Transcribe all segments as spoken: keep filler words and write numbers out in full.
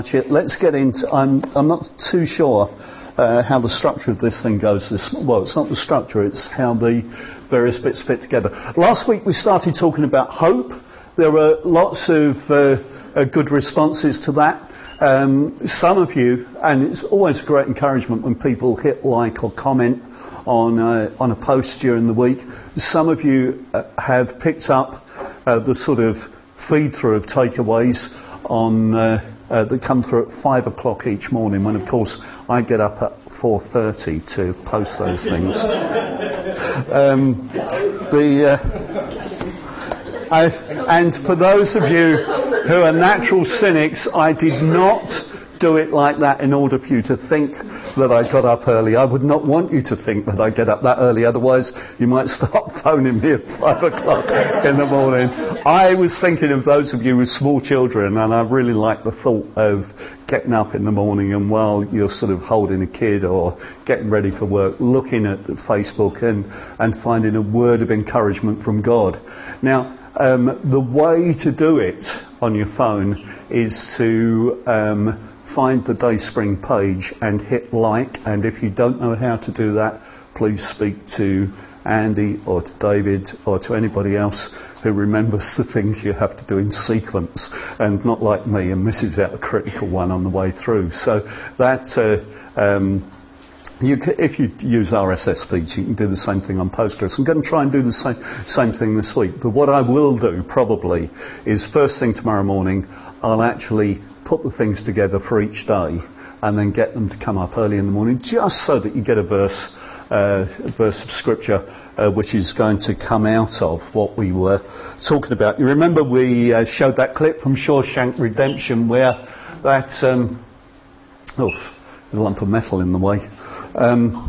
much it. Let's get into, I'm, I'm not too sure uh, how the structure of this thing goes. This, well, it's not the structure, it's how the various bits fit together. Last week we started talking about hope. There were lots of uh, uh, good responses to that. Um, some of you, and it's always a great encouragement when people hit like or comment on uh, on a post during the week. Some of you uh, have picked up uh, the sort of feed through of takeaways on uh, uh, that come through at five o'clock each morning, when of course I get up at four thirty to post those things. um, the uh, I, and for those of you who are natural cynics, I did not do it like that in order for you to think that I got up early. I would not want you to think that I get up that early, otherwise you might start phoning me at five o'clock in the morning. I was thinking of those of you with small children, and I really like the thought of getting up in the morning and while you're sort of holding a kid or getting ready for work, looking at Facebook and, and finding a word of encouragement from God. Now, um, the way to do it on your phone is to um, find the Dayspring page and hit like, and if you don't know how to do that, please speak to Andy or to David or to anybody else who remembers the things you have to do in sequence and not like me and misses out a critical one on the way through. So that uh, um, you can, if you use R S S feeds, you can do the same thing on Postgres. I'm going to try and do the same, same thing this week, but what I will do probably is first thing tomorrow morning I'll actually put the things together for each day and then get them to come up early in the morning, just so that you get a verse, uh, a verse of scripture uh, which is going to come out of what we were talking about. You remember we uh, showed that clip from Shawshank Redemption where that um, oh, there's a lump of metal in the way. Um,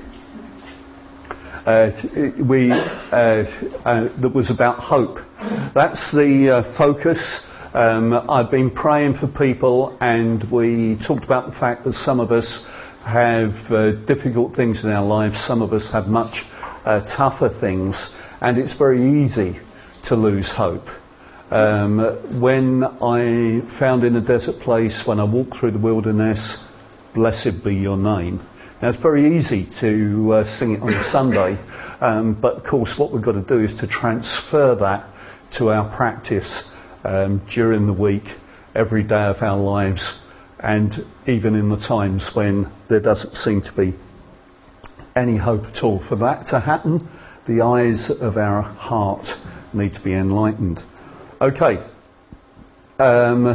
uh, we uh, uh, that was about hope. That's the uh, focus. Um, I've been praying for people, and we talked about the fact that some of us have uh, difficult things in our lives, some of us have much uh, tougher things, and it's very easy to lose hope. Um, when I found in a desert place, when I walked through the wilderness, blessed be your name. Now it's very easy to uh, sing it on a Sunday, um, but of course what we've got to do is to transfer that to our practice Um, during the week, every day of our lives, and even in the times when there doesn't seem to be any hope at all. For that to happen, the eyes of our heart need to be enlightened. Okay. Um,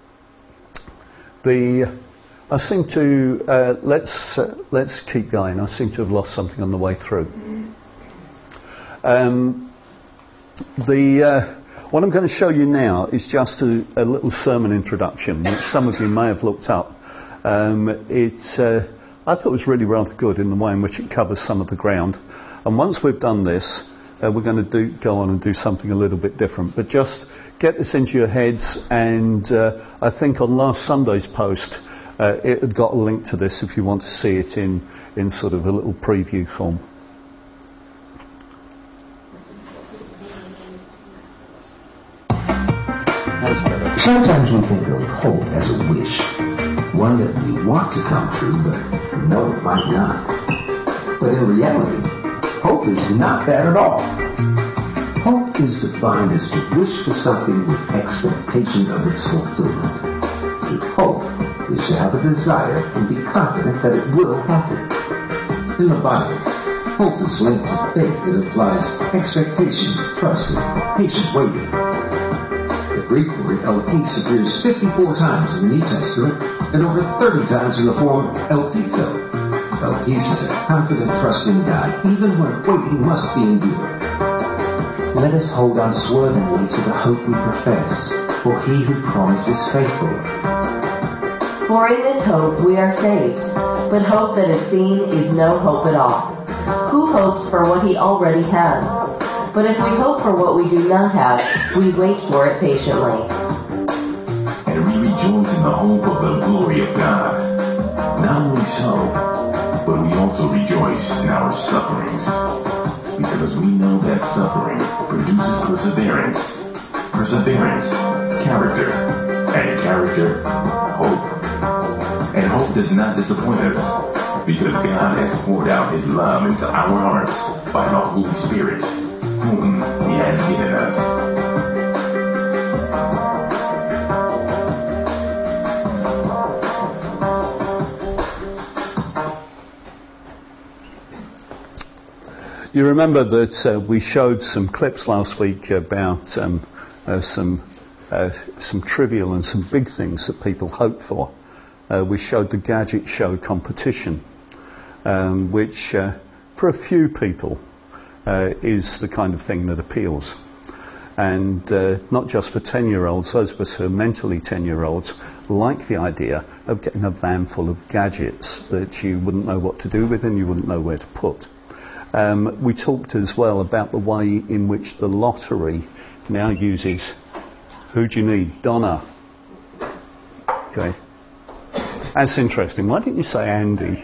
the I seem to uh, let's uh, let's keep going. I seem to have lost something on the way through. Um, the uh, What I'm going to show you now is just a, a little sermon introduction, which some of you may have looked up. Um, it's, uh, I thought it was really rather good in the way in which it covers some of the ground. And once we've done this, uh, we're going to do, go on and do something a little bit different. But just get this into your heads, and uh, I think on last Sunday's post, uh, it had got a link to this if you want to see it in, in sort of a little preview form. Sometimes we think of hope as a wish, one that we want to come true, but know it might not. But in reality, hope is not that at all. Hope is defined as to wish for something with expectation of its fulfillment. To hope is to have a desire and be confident that it will happen. In the Bible, hope is linked to faith that implies expectation, trust, and patient waiting. The Greek word elpis appears fifty-four times in the New Testament and over thirty times in the form elpito. Elpis is a confident trust in God, even when waiting must be endured. Let us hold on swervingly to the hope we profess, for he who promised is faithful. For in this hope we are saved, but hope that is seen is no hope at all. Who hopes for what he already has? But if we hope for what we do not have, we wait for it patiently. And we rejoice in the hope of the glory of God. Not only so, but we also rejoice in our sufferings, because we know that suffering produces perseverance, perseverance, character, and character, hope. And hope does not disappoint us, because God has poured out His love into our hearts by the Holy Spirit, whom He has given us. You remember that uh, we showed some clips last week about um, uh, some uh, some trivial and some big things that people hope for. Uh, we showed the gadget show competition, um, which uh, for a few people uh, is the kind of thing that appeals. And uh, not just for ten-year-olds, those of us who are mentally ten-year-olds like the idea of getting a van full of gadgets that you wouldn't know what to do with and you wouldn't know where to put. Um, we talked as well about the way in which the lottery now uses, who do you need? Donna. Okay. That's interesting. Why didn't you say Andy?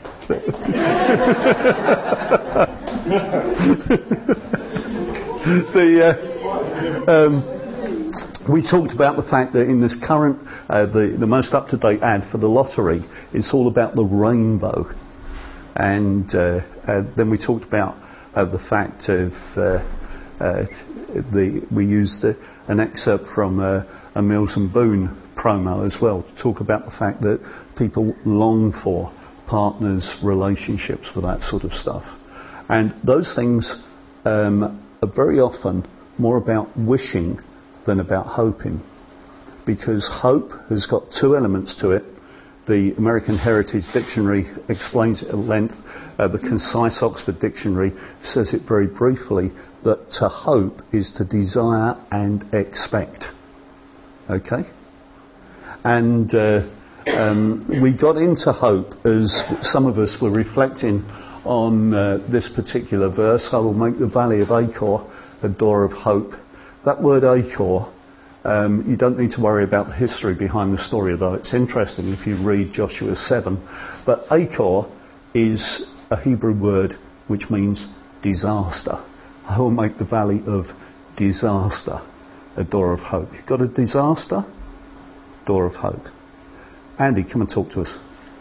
the, uh, um, we talked about the fact that in this current, uh, the, the most up-to-date ad for the lottery, it's all about the rainbow. And uh, uh, then we talked about uh, the fact of uh, uh, the we used uh, an excerpt from uh, a Mills and Boon promo as well to talk about the fact that people long for partners, relationships, for that sort of stuff. And those things um, are very often more about wishing than about hoping, because hope has got two elements to it. The American Heritage Dictionary explains it at length. Uh, the Concise Oxford Dictionary says it very briefly, that to hope is to desire and expect. Okay? And uh, um, we got into hope as some of us were reflecting on uh, this particular verse. I will make the valley of Achor a door of hope. That word Achor, Um, you don't need to worry about the history behind the story, although it's interesting if you read Joshua seven. But Achor is a Hebrew word which means disaster. I will make the valley of disaster a door of hope. You've got a disaster? Door of hope. Andy, come and talk to us.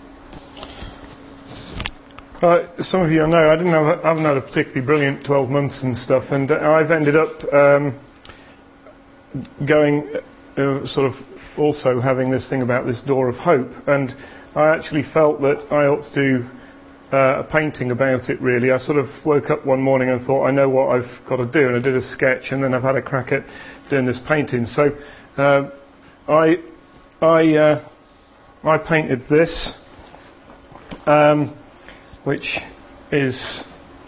Uh, some of you know I didn't have, I haven't had a particularly brilliant twelve months and stuff, and uh, I've ended up Um, going uh, sort of also having this thing about this door of hope, and I actually felt that I ought to do uh, a painting about it really. I sort of woke up one morning and thought, I know what I've got to do, and I did a sketch, and then I've had a crack at doing this painting. So uh, I I uh, I painted this, um, which is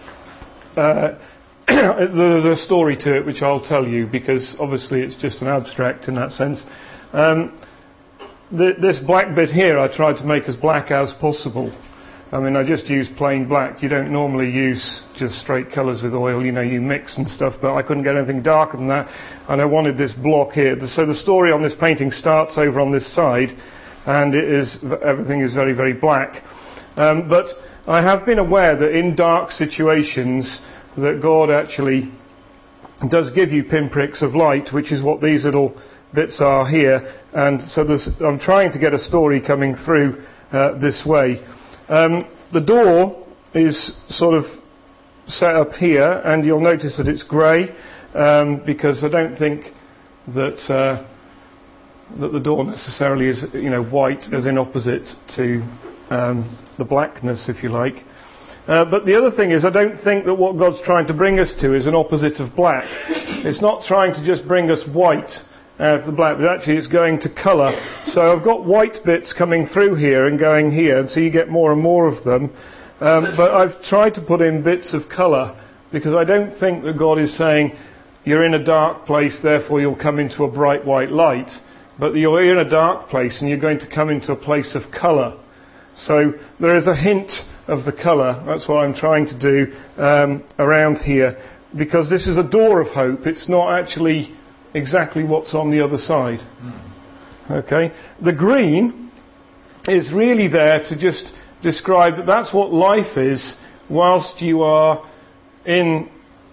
uh, there's a story to it which I'll tell you, because obviously it's just an abstract in that sense. Um, th- this black bit here I tried to make as black as possible. I mean, I just used plain black. You don't normally use just straight colours with oil, you know, you mix and stuff, but I couldn't get anything darker than that, and I wanted this block here. So the story on this painting starts over on this side, and it is everything is very, very black. Um, but I have been aware that in dark situations that God actually does give you pinpricks of light, which is what these little bits are here. And so there's, I'm trying to get a story coming through uh, this way. Um, the door is sort of set up here, and you'll notice that it's grey, um, because I don't think that uh, that the door necessarily is, you know, white as in opposite to um, the blackness, if you like. Uh, but the other thing is, I don't think that what God's trying to bring us to is an opposite of black. It's not trying to just bring us white out of the black, but actually it's going to colour. So I've got white bits coming through here and going here, and so you get more and more of them. Um, but I've tried to put in bits of colour, because I don't think that God is saying, you're in a dark place, therefore you'll come into a bright white light. But you're in a dark place and you're going to come into a place of colour. So there is a hint of the colour. That's what I'm trying to do um, around here, because this is a door of hope. It's not actually exactly what's on the other side. Okay. The green is really there to just describe that that's what life is whilst you are in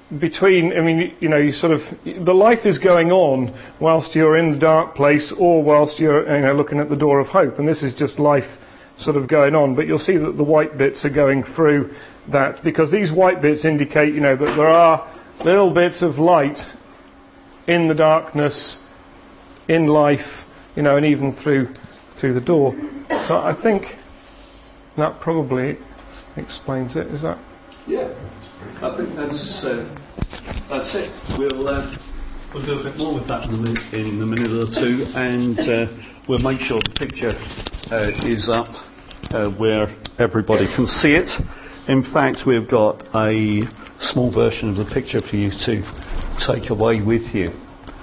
between, I mean, you know, you sort of, the life is going on whilst you're in the dark place or whilst you're, you know, looking at the door of hope. And this is just life sort of going on. But you'll see that the white bits are going through that, because these white bits indicate, you know, that there are little bits of light in the darkness, in life, you know, and even through through the door. So I think that probably explains it. Is that? Yeah, I think that's uh, that's it. We'll uh, we'll do a bit more with that in a minute, in a minute or two, and uh, we'll make sure the picture uh, is up uh, where everybody can see it. In fact, we've got a small version of the picture for you to take away with you.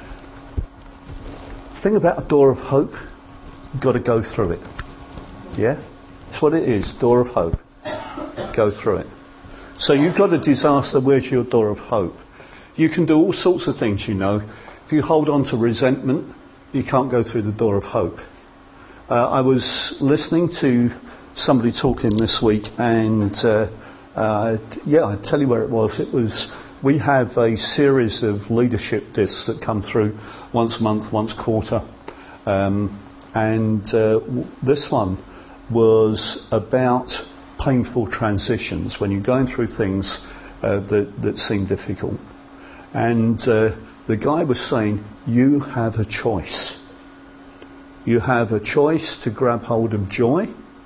The thing about a door of hope, you've got to go through it. Yeah? That's what it is, door of hope. Go through it. So you've got a disaster, where's your door of hope? You can do all sorts of things, you know. If you hold on to resentment, you can't go through the door of hope. Uh, I was listening to somebody talking this week, and uh, uh, yeah, I'll tell you where it was. It was, we have a series of leadership discs that come through once a month, once a quarter. Um, and uh, w- this one was about painful transitions, when you're going through things uh, that, that seem difficult. And uh, the guy was saying, you have a choice. You have a choice to grab hold of joy,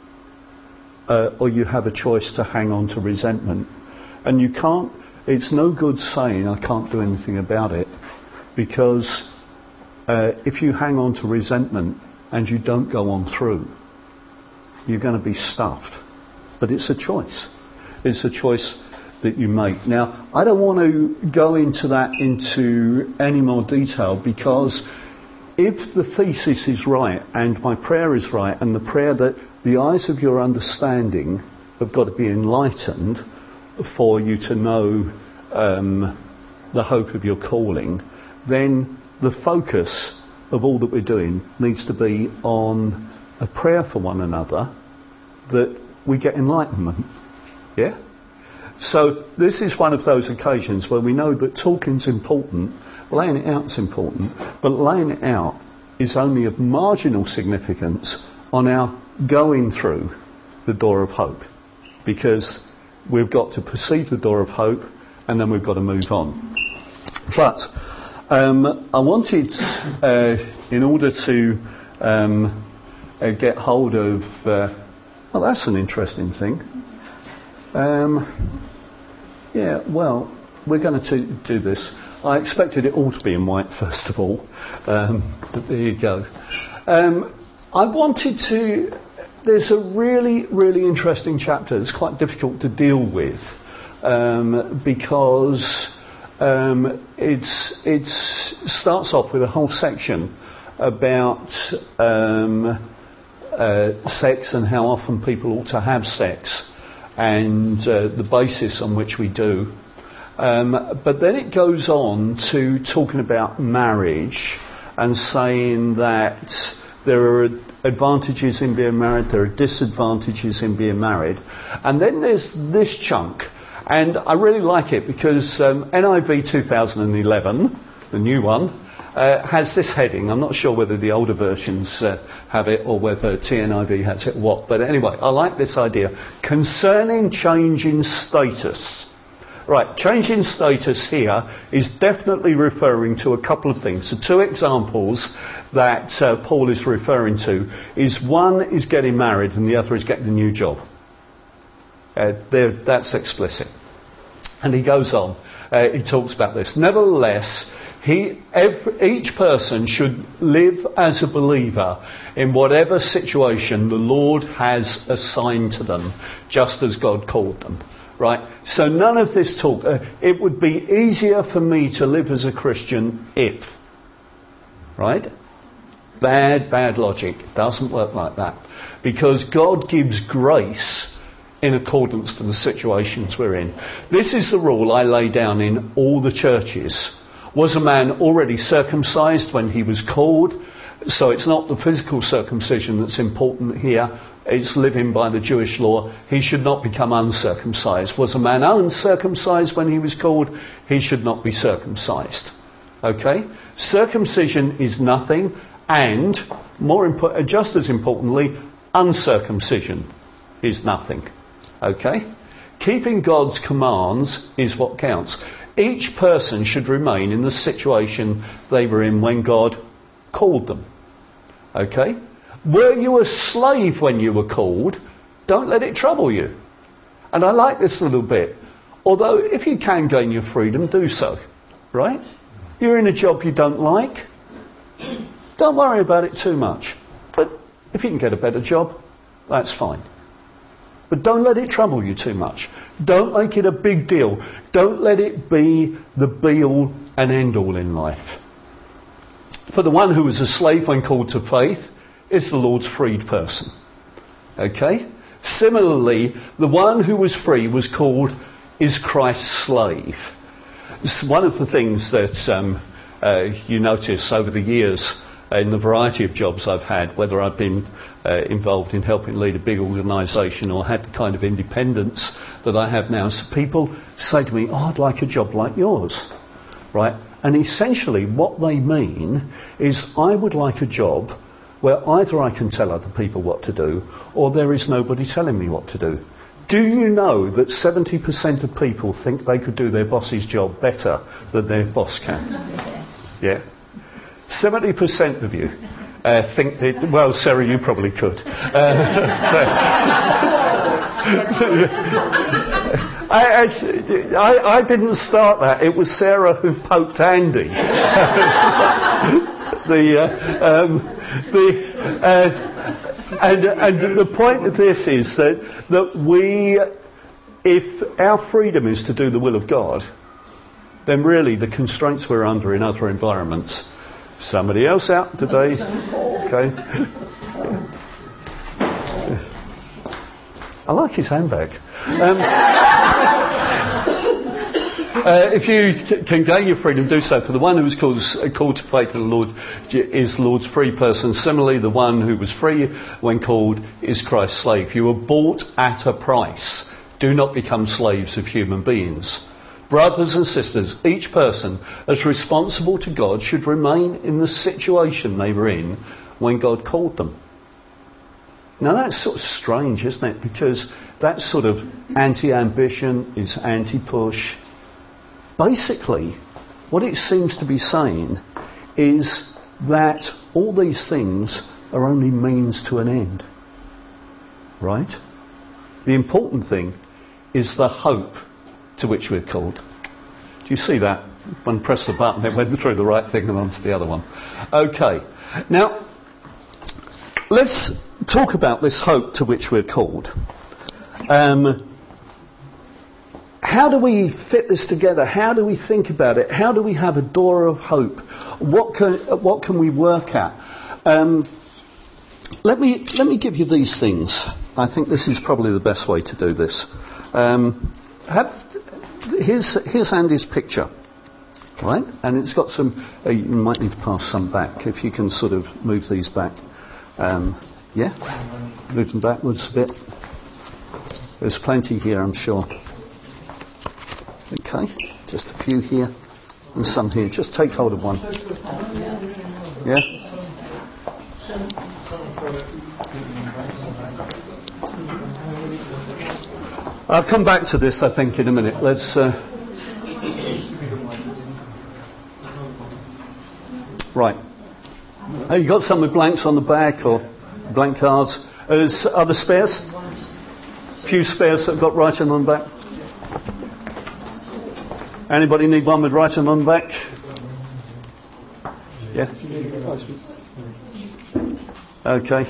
uh, or you have a choice to hang on to resentment. And you can't, it's no good saying, I can't do anything about it, because uh, if you hang on to resentment and you don't go on through, you're going to be stuffed. But it's a choice. It's a choice that you make. Now, I don't want to go into that into any more detail, because if the thesis is right and my prayer is right, and the prayer that the eyes of your understanding have got to be enlightened for you to know um, the hope of your calling, then the focus of all that we're doing needs to be on a prayer for one another, that we get enlightenment. Yeah? So this is one of those occasions where we know that talking's important, laying it out's important, but laying it out is only of marginal significance on our going through the door of hope, because we've got to perceive the door of hope and then we've got to move on. But um, I wanted, uh, in order to um, uh, get hold of uh, well, that's an interesting thing. Um, yeah, well, we're going to do this. I expected it all to be in white, first of all. Um, but there you go. Um, I wanted to... There's a really, really interesting chapter that's quite difficult to deal with, um, because um, it's it's starts off with a whole section about... Um, Uh, sex and how often people ought to have sex, and uh, the basis on which we do. Um, but then it goes on to talking about marriage and saying that there are advantages in being married, there are disadvantages in being married. And then there's this chunk, and I really like it because um, N I V two thousand eleven, the new one, Uh, has this heading. I'm not sure whether the older versions uh, have it or whether T N I V has it, what. But anyway, I like this idea. Concerning change in status. Right, change in status here is definitely referring to a couple of things. The two examples that uh, Paul is referring to is one is getting married and the other is getting a new job. Uh, there, that's explicit. And he goes on. Uh, he talks about this. Nevertheless, He, every, each person should live as a believer in whatever situation the Lord has assigned to them, just as God called them. Right? So none of this talk. Uh, it would be easier for me to live as a Christian if. Right? Bad, bad logic. It doesn't work like that. Because God gives grace in accordance to the situations we're in. This is the rule I lay down in all the churches. Was a man already circumcised when he was called? So it's not the physical circumcision that's important here. It's living by the Jewish law. He should not become uncircumcised. Was a man uncircumcised when he was called? He should not be circumcised. Okay? Circumcision is nothing, and more impo- just as importantly, uncircumcision is nothing. Okay? Keeping God's commands is what counts. Each person should remain in the situation they were in when God called them. Okay? Were you a slave when you were called? Don't let it trouble you. And I like this a little bit. Although, if you can gain your freedom, do so. Right? You're in a job you don't like. Don't worry about it too much. But if you can get a better job, that's fine. But don't let it trouble you too much. Don't make it a big deal. Don't let it be the be-all and end-all in life. For the one who was a slave when called to faith is the Lord's freed person. Okay? Similarly, the one who was free was called is Christ's slave. This is one of the things that um, uh, you notice over the years in the variety of jobs I've had, whether I've been uh, involved in helping lead a big organisation or had the kind of independence that I have now. So people say to me, oh, I'd like a job like yours. Right? And essentially what they mean is I would like a job where either I can tell other people what to do or there is nobody telling me what to do. Do you know that seventy percent of people think they could do their boss's job better than their boss can? Yeah? seventy percent of you uh, think that, well, Sarah, you probably could. Uh, I, I, I didn't start that. It was Sarah who poked Andy. the, uh, um, the, uh, and, and the point of this is that, that we, if our freedom is to do the will of God, then really the constraints we're under in other environments. Somebody else out today? Okay. I like his handbag. Um, uh, if you c- can gain your freedom, do so. For the one who was called, uh, called to faith in the Lord is the Lord's free person. Similarly, the one who was free when called is Christ's slave. You were bought at a price. Do not become slaves of human beings. Brothers and sisters, each person, as responsible to God, should remain in the situation they were in when God called them. Now that's sort of strange, isn't it? Because that's sort of anti-ambition, is anti-push. Basically, what it seems to be saying is that all these things are only means to an end. Right? The important thing is the hope to which we're called. Do you see that? When press the button, it went through the right thing and onto the other one. Okay. Now, let's talk about this hope to which we're called. Um, how do we fit this together? How do we think about it? How do we have a door of hope? What can, what can we work at? Um, let me let me give you these things. I think this is probably the best way to do this. Um, have, here's, here's Andy's picture, right? And it's got some, uh, you might need to pass some back, if you can sort of move these back. Um, yeah? Move them backwards a bit. There's plenty here, I'm sure. Okay, just a few here and some here. Just take hold of one. Yeah? I'll come back to this, I think, in a minute. Let's. Uh... Right. Oh, you got some with blanks on the back or blank cards? Is other spares? A few spares that have got writing on the back. Anybody need one with writing on the back? Yeah. Okay.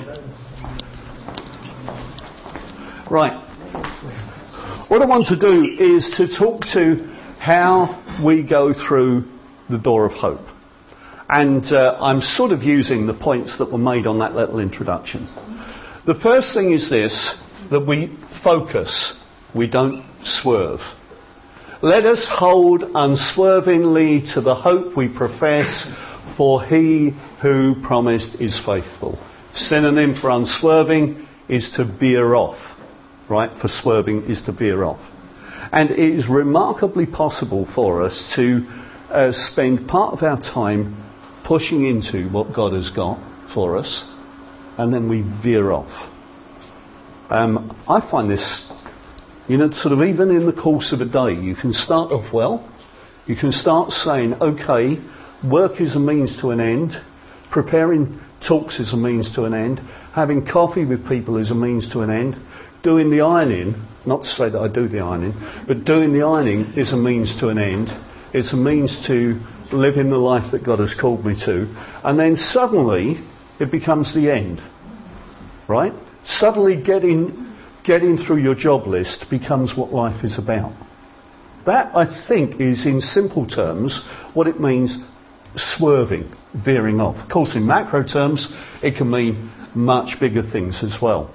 Right. What I want to do is to talk to how we go through the door of hope. And uh, I'm sort of using the points that were made on that little introduction. The first thing is this, that we focus, we don't swerve. Let us hold unswervingly to the hope we profess, For he who promised is faithful. Synonym for unswerving is to veer off. Right? For swerving is to veer off. And it is remarkably possible for us to uh, spend part of our time pushing into what God has got for us, and then we veer off. Um, I find this, you know, sort of even in the course of a day, you can start off well. You can start saying, okay, work is a means to an end. Preparing talks is a means to an end. Having coffee with people is a means to an end. Doing the ironing, not to say that I do the ironing, but doing the ironing is a means to an end. It's a means to living the life that God has called me to. And then suddenly it becomes the end. Right? Suddenly getting getting through your job list becomes what life is about. That, I think, is in simple terms what it means swerving, veering off. Of course, in macro terms, it can mean much bigger things as well.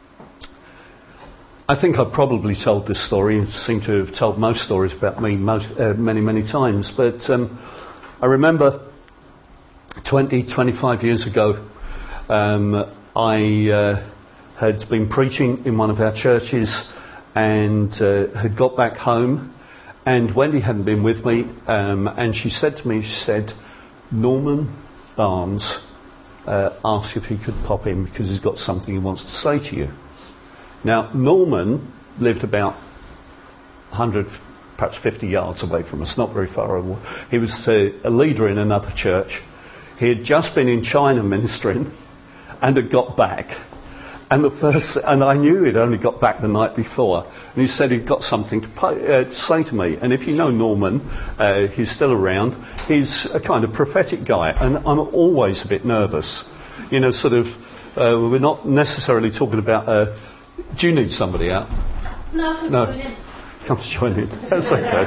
I think I've probably told this story and seem to have told most stories about me most, uh, many, many times. But um, I remember twenty, twenty-five years ago, um, I uh, had been preaching in one of our churches and uh, had got back home. And Wendy hadn't been with me. Um, and she said to me, she said, Norman Barnes uh, asked if he could pop in because he's got something he wants to say to you. Now, Norman lived about one hundred, perhaps fifty yards away from us, not very far away. He was uh, a leader in another church. He had just been in China ministering and had got back. And the first, and I knew he'd only got back the night before. And he said he'd got something to, pay, uh, to say to me. And if you know Norman, uh, he's still around. He's a kind of prophetic guy, and I'm always a bit nervous. You know, sort of. Uh, we're not necessarily talking about. Uh, Do you need somebody out? No, come no. join in. Come to join in. That's okay.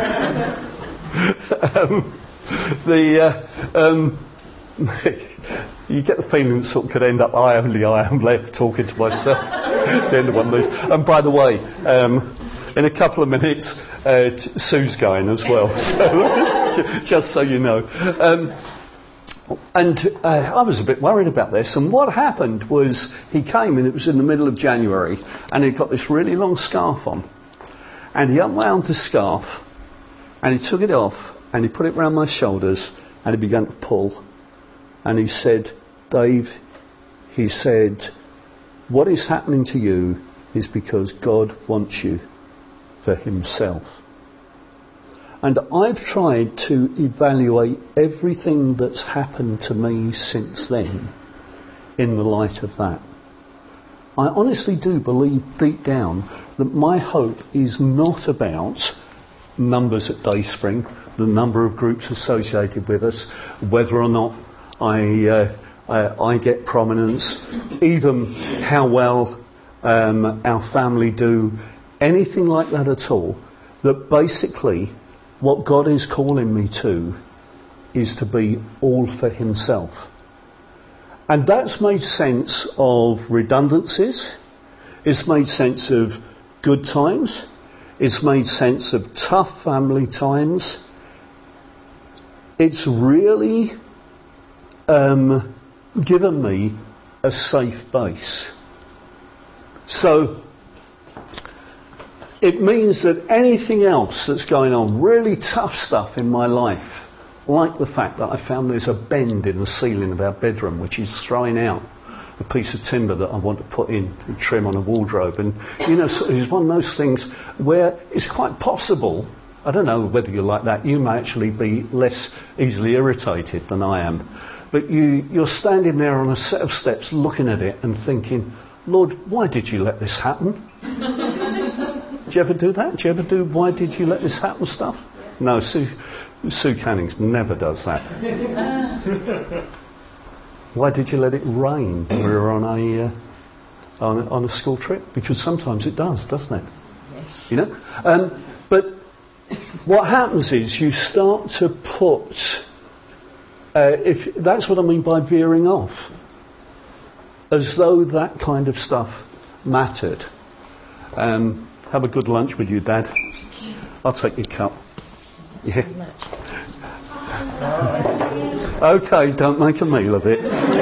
um, the uh, um, you get the feeling that sort of could end up I only I am left talking to myself at the end of one of these. And by the way, um, in a couple of minutes, uh, t- Sue's going as well. So just so you know. Um, And uh, I was a bit worried about this. And what happened was he came, and it was in the middle of January, and he'd got this really long scarf on. And he unwound the scarf, and he took it off, and he put it round my shoulders, and he began to pull. And he said, Dave, he said, what is happening to you is because God wants you for himself. And I've tried to evaluate everything that's happened to me since then in the light of that. I honestly do believe deep down that my hope is not about numbers at Dayspring, the number of groups associated with us, whether or not I, uh, I, I get prominence, even how well um, our family do, anything like that at all. That basically what God is calling me to is to be all for himself. And that's made sense of redundancies. It's made sense of good times. It's made sense of tough family times. It's really um, given me a safe base. So it means that anything else that's going on, really tough stuff in my life, like the fact that I found there's a bend in the ceiling of our bedroom which is throwing out a piece of timber that I want to put in and trim on a wardrobe. And, you know, so it's one of those things where it's quite possible, I don't know whether you're like that, you may actually be less easily irritated than I am. But you, you're standing there on a set of steps looking at it and thinking, Lord, why did you let this happen? Do you ever do that? Do you ever do why did you let this happen stuff? No, Sue, Sue Cannings never does that. Why did you let it rain when we were on a, uh, on a on a school trip? Because sometimes it does, doesn't it? Yes. You know? Um, but what happens is you start to put, uh, if that's what I mean by veering off, as though that kind of stuff mattered. Um, Have a good lunch with you, Dad. I'll take your cup. Yeah. Okay, don't make a meal of it.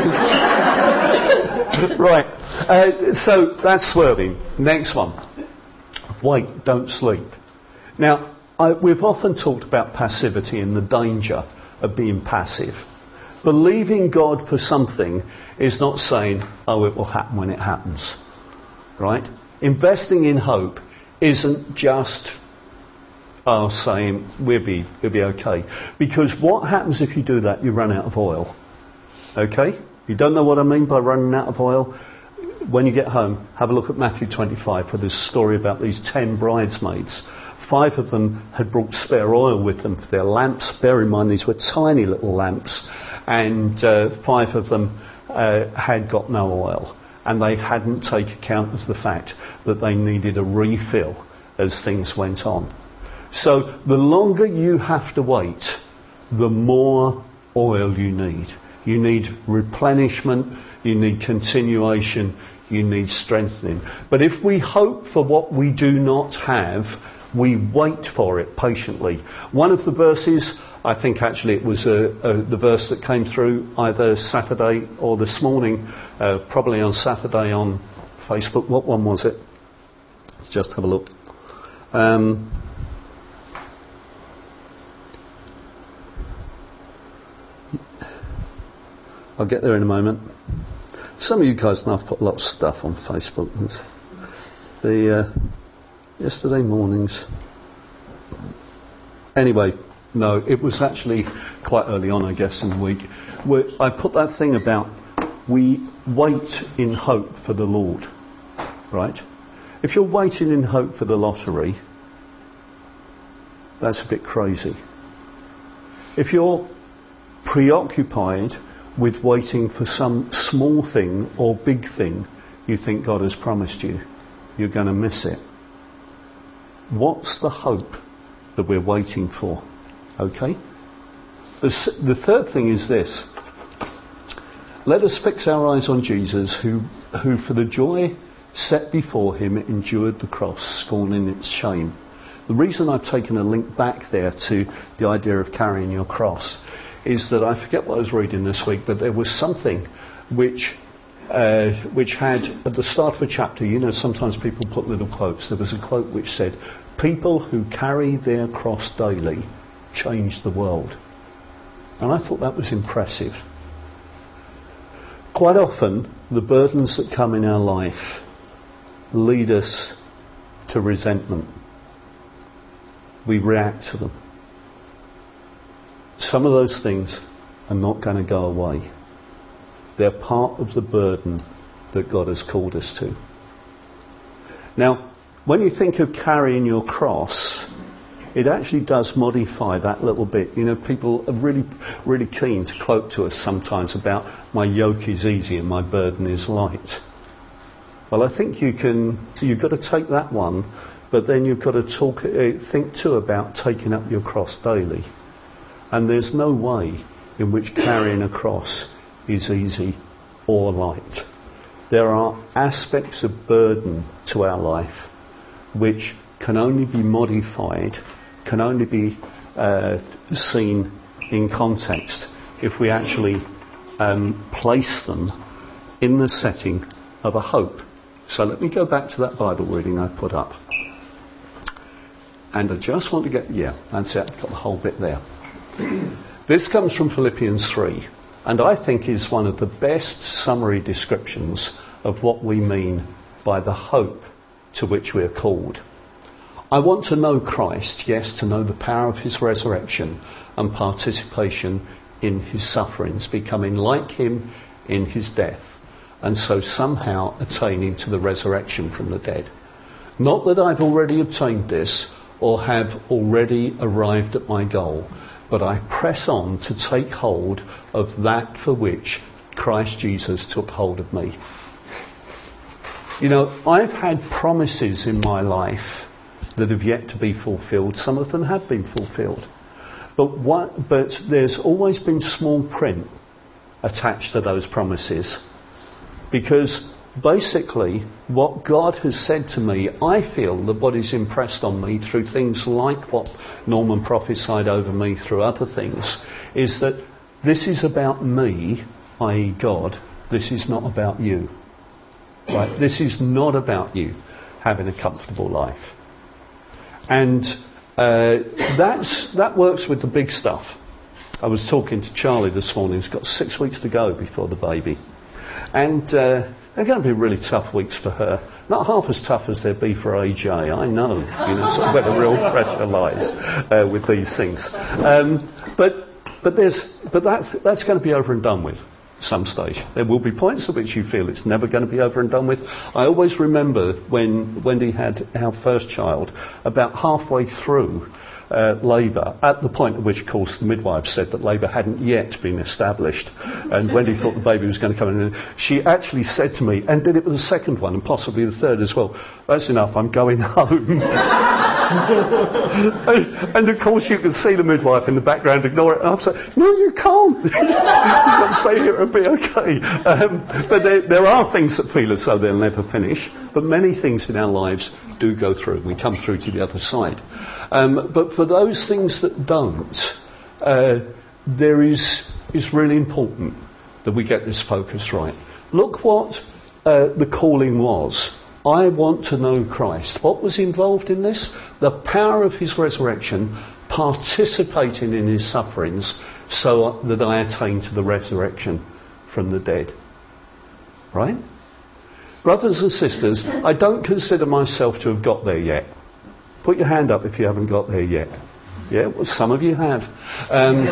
Right, uh, so that's swerving. Next one. Wait, don't sleep. Now, I, we've often talked about passivity and the danger of being passive. Believing God for something is not saying, oh, it will happen when it happens. Right? Investing in hope isn't just oh, saying we'll be, we'll be okay. Because what happens if you do that? You run out of oil. Okay? You don't know what I mean by running out of oil? When you get home, have a look at Matthew twenty-five, where there's a story about these ten bridesmaids. Five of them had brought spare oil with them for their lamps. Bear in mind, these were tiny little lamps. And uh, five of them uh, had got no oil. And they hadn't taken account of the fact that they needed a refill as things went on. So the longer you have to wait, the more oil you need. You need replenishment, you need continuation, you need strengthening. But if we hope for what we do not have, we wait for it patiently. One of the verses, I think actually it was uh, uh, the verse that came through either Saturday or this morning, uh, probably on Saturday on Facebook. What one was it? Let's just have a look. Um, I'll get there in a moment. Some of you guys know I've put a lot of stuff on Facebook. The uh, yesterday mornings. Anyway, no, it was actually quite early on, I guess, in the week, where I put that thing about we wait in hope for the Lord, right? If you're waiting in hope for the lottery, that's a bit crazy. If you're preoccupied with waiting for some small thing or big thing you think God has promised you, you're going to miss it. What's the hope that we're waiting for? Okay? The, the third thing is this. Let us fix our eyes on Jesus, who, who for the joy set before him endured the cross, scorning its shame. The reason I've taken a link back there to the idea of carrying your cross is that I forget what I was reading this week, but there was something which uh, which had, at the start of a chapter, you know, sometimes people put little quotes. There was a quote which said, people who carry their cross daily change the world. And I thought that was impressive. Quite often, the burdens that come in our life lead us to resentment. We react to them. Some of those things are not going to go away. They're part of the burden that God has called us to. Now, when you think of carrying your cross, it actually does modify that little bit. You know, people are really, really keen to quote to us sometimes about my yoke is easy and my burden is light. Well, I think you can, you've got to take that one, but then you've got to talk, uh, think too about taking up your cross daily. And there's no way in which carrying a cross is easy or light. There are aspects of burden to our life which can only be modified, can only be uh, seen in context if we actually um, place them in the setting of a hope. So let me go back to that Bible reading I put up. And I just want to get, yeah, that's it, I've got the whole bit there. This comes from Philippians three, and I think is one of the best summary descriptions of what we mean by the hope to which we are called. I want to know Christ, yes, to know the power of his resurrection and participation in his sufferings, becoming like him in his death, and so somehow attaining to the resurrection from the dead. Not that I've already obtained this or have already arrived at my goal, but I press on to take hold of that for which Christ Jesus took hold of me. You know, I've had promises in my life that have yet to be fulfilled. Some of them have been fulfilled. But what, but there's always been small print attached to those promises. Because basically, what God has said to me, I feel that what is impressed on me through things like what Norman prophesied over me through other things, is that this is about me, that is God. This is not about you. Right? This is not about you having a comfortable life. And uh, that's that works with the big stuff. I was talking to Charlie this morning. He's got six weeks to go before the baby. And uh, they're going to be really tough weeks for her. Not half as tough as they'd be for A J, I know. You know, sort of where the real pressure lies uh, with these things. Um, but but there's but that that's going to be over and done with some stage. There will be points at which you feel it's never going to be over and done with. I always remember when Wendy had our first child, about halfway through Uh, labour, at the point at which, of course, the midwife said that labour hadn't yet been established, and Wendy thought the baby was going to come in, and she actually said to me, and did it with the second one, and possibly the third as well, "That's enough, I'm going home." and, and of course you could see the midwife in the background ignore it, and I'm saying, "No, you can't. You've got to stay here and be okay." Um, but there, there are things that feel as though they'll never finish, but many things in our lives do go through. We come through to the other side. Um, but for those things that don't, uh, there is is really important that we get this focus right. Look what uh, the calling was. I want to know Christ. What was involved in this? The power of his resurrection, participating in his sufferings so that I attain to the resurrection from the dead. Right? Brothers and sisters, I don't consider myself to have got there yet. Put your hand up if you haven't got there yet. Yeah, well, some of you have. Um,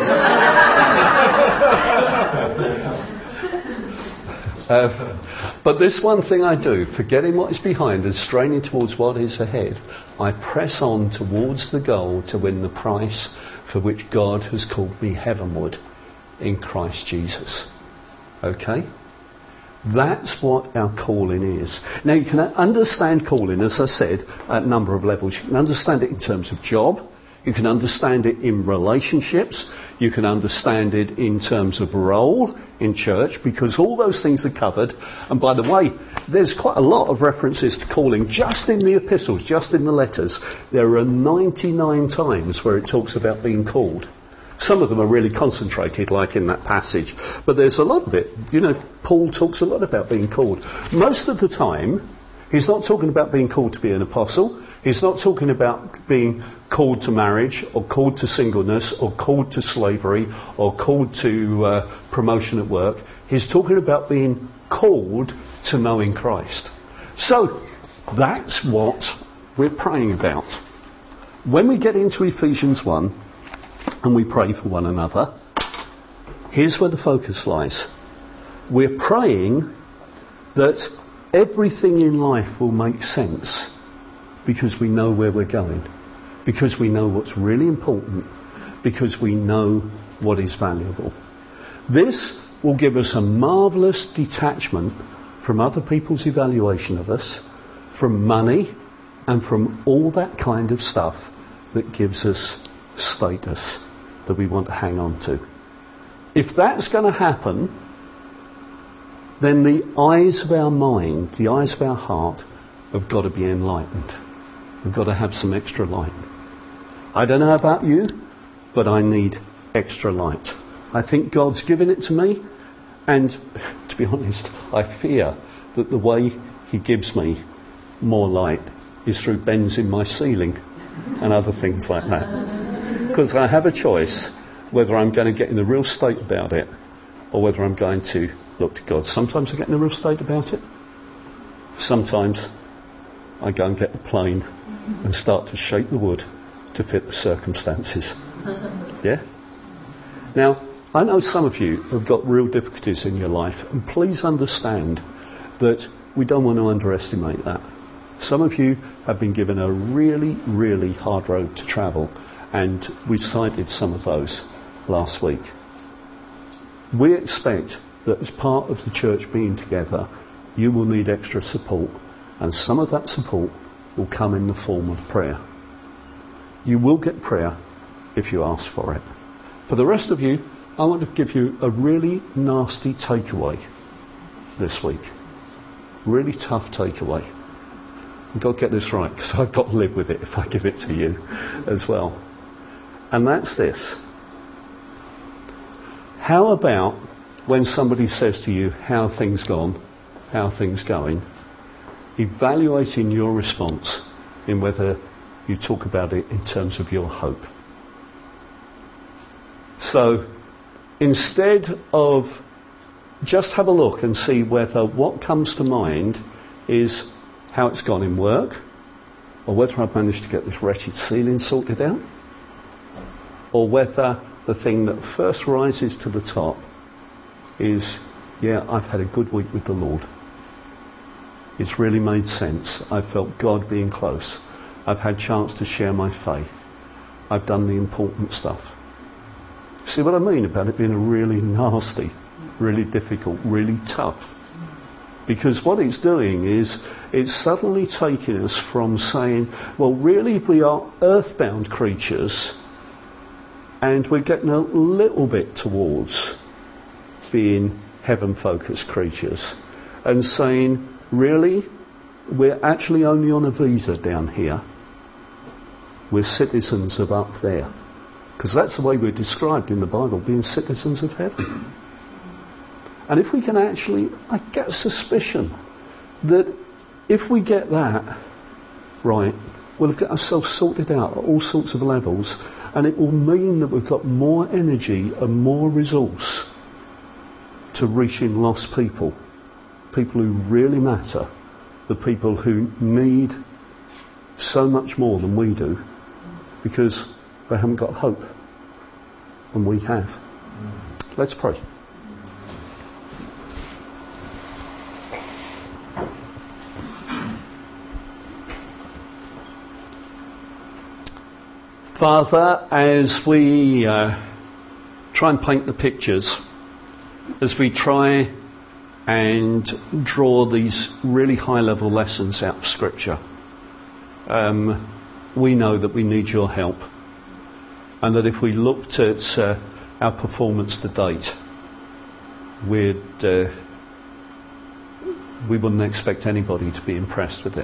uh, but this one thing I do, forgetting what is behind and straining towards what is ahead, I press on towards the goal to win the prize for which God has called me heavenward in Christ Jesus. Okay? That's what our calling is. Now, you can understand calling, as I said, at a number of levels. You can understand it in terms of job. You can understand it in relationships. You can understand it in terms of role in church, because all those things are covered. And by the way, there's quite a lot of references to calling just in the epistles, just in the letters. There are ninety-nine times where it talks about being called. Some of them are really concentrated, like in that passage. But there's a lot of it. You know, Paul talks a lot about being called. Most of the time, he's not talking about being called to be an apostle. He's not talking about being called to marriage, or called to singleness, or called to slavery, or called to uh, promotion at work. He's talking about being called to knowing Christ. So, that's what we're praying about. When we get into Ephesians one, and we pray for one another, here's where the focus lies. We're praying that everything in life will make sense because we know where we're going, because we know what's really important, because we know what is valuable. This will give us a marvellous detachment from other people's evaluation of us, from money, and from all that kind of stuff that gives us status that we want to hang on to. If that's going to happen, then the eyes of our mind, the eyes of our heart, have got to be enlightened. We've got to have some extra light. I don't know about you, but I need extra light. I think God's given it to me, and to be honest, I fear that the way he gives me more light is through bends in my ceiling and other things like that. Because I have a choice whether I'm going to get in a real state about it or whether I'm going to look to God. Sometimes I get in a real state about it. Sometimes I go and get the plane and start to shake the wood to fit the circumstances. Yeah? Now, I know some of you have got real difficulties in your life, and please understand that we don't want to underestimate that. Some of you have been given a really, really hard road to travel, and we cited some of those last week. We expect that as part of the church being together, you will need extra support, and some of that support will come in the form of prayer. You will get prayer if you ask for it. For the rest of you, I want to give you a really nasty takeaway this week. Really tough takeaway. I've got to get this right, because I've got to live with it if I give it to you as well. And that's this. How about when somebody says to you, how are things gone, how are things going, evaluating your response in whether you talk about it in terms of your hope. So instead of just have a look and see whether what comes to mind is how it's gone in work, or whether I've managed to get this wretched ceiling sorted out, or whether the thing that first rises to the top is, yeah, I've had a good week with the Lord. It's really made sense. I've felt God being close. I've had chance to share my faith. I've done the important stuff. See what I mean about it being a really nasty, really difficult, really tough? Because what it's doing is it's suddenly taking us from saying, well, really we are earthbound creatures, and we're getting a little bit towards being heaven-focused creatures, and saying, really, we're actually only on a visa down here. We're citizens of up there. Because that's the way we're described in the Bible, being citizens of heaven. And if we can actually, I get a suspicion that if we get that right, we'll have got ourselves sorted out at all sorts of levels, and it will mean that we've got more energy and more resource to reaching lost people. People who really matter, the people who need so much more than we do, because they haven't got hope, and we have. Let's pray. Father, as we uh, try and paint the pictures, as we try and draw these really high-level lessons out of Scripture, um, we know that we need your help, and that if we looked at uh, our performance to date, we'd uh, we wouldn't expect anybody to be impressed with it.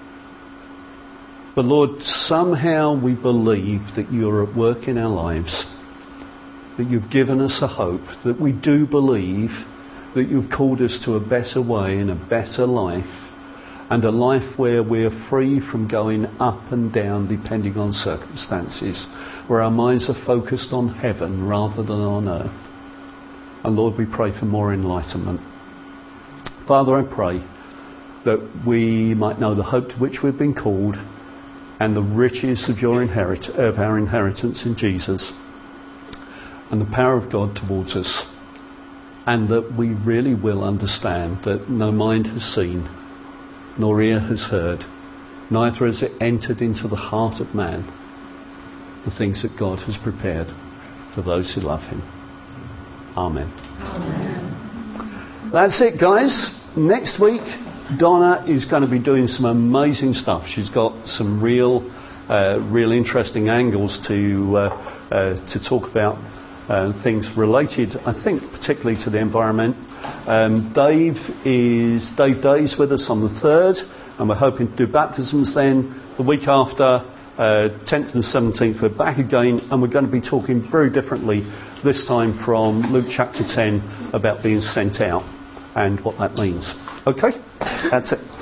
But Lord, somehow we believe that you're at work in our lives, that you've given us a hope, that we do believe that you've called us to a better way and a better life, and a life where we're free from going up and down depending on circumstances, where our minds are focused on heaven rather than on earth. And Lord, we pray for more enlightenment. Father, I pray that we might know the hope to which we've been called and the riches of your inherit- of our inheritance in Jesus, and the power of God towards us, and that we really will understand that no mind has seen, nor ear has heard, neither has it entered into the heart of man, the things that God has prepared for those who love him. Amen. Amen. That's it, guys. Next week, Donna is going to be doing some amazing stuff. She's got some real, uh, real interesting angles to uh, uh, to talk about, uh, things related, I think, particularly to the environment. Um, Dave is Dave Day's with us on the third, and we're hoping to do baptisms then. The week after, uh, tenth and seventeenth, we're back again, and we're going to be talking very differently this time from Luke chapter ten about being sent out and what that means. Okay, that's it.